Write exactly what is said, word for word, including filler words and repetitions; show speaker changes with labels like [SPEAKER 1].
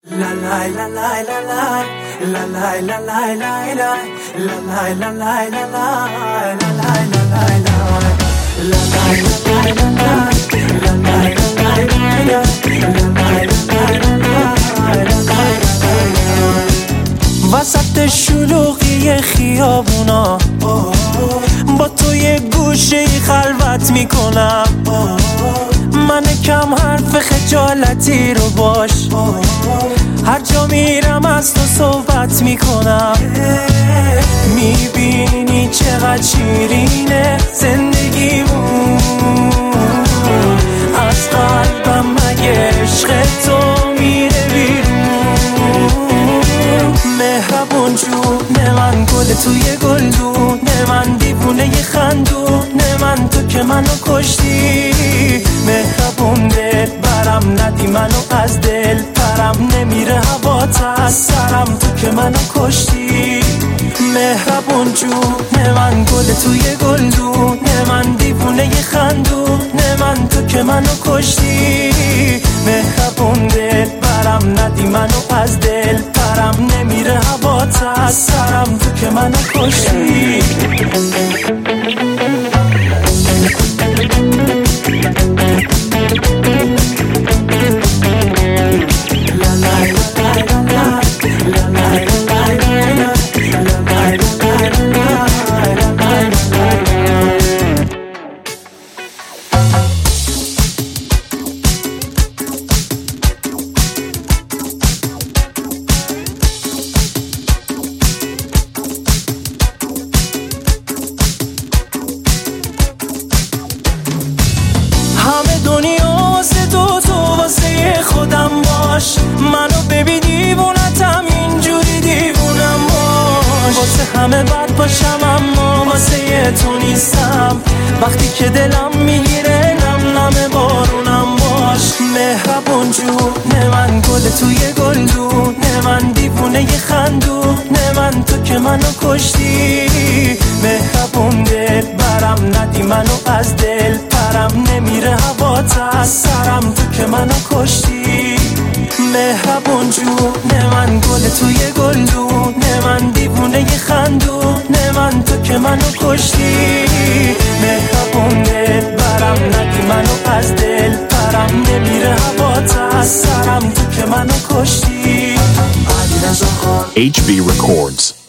[SPEAKER 1] La la la la la la la la la la la la la la la la la وسط شلوغی خیابونا با تو یه گوشه خلوت میکنم من کم حرف خجالتی رو باش هر جا میرم از تو صحبت میکنم میبینی چقدر شیرینه زندگیمون از قلبم مگه عشق تو میره بیرون مهربون جون من گل توی گلدون من دیوونه ی خندون من تو که منو کشتی مهربون دل برم ندی منو از دل پرم نمیره هوات از سرم تو که منو کشتی مهربون جون من گل توی گلدون من دیوونه ی خندون من تو که منو کشتی مهربون دل برم ندی منو از دل پرم نمیره هوات از سرم تو که منو کشتی همه دنیا واسه تو تو واسه خودم باش منو ببین دیوونتم اینجوری دیوونم باش واسه همه بد باشم اما واسه تو نیستم وقتی که دلم میگیره نم نم بارونم باش مهربون جون من گل توی گلدون من دیوونه ی خندون من تو که منو کشتی مهربون دل برم ندی منو از دل پرم نمیره هوات از سرم تو که منو کشتی مهربون جون من گل توی گلدون من دیوونه ی خندون من تو که منو کشتی مهربون دل برم ندی منو از دل پرم نمیره هوات از سرم تو که منو کشتی
[SPEAKER 2] H B Records.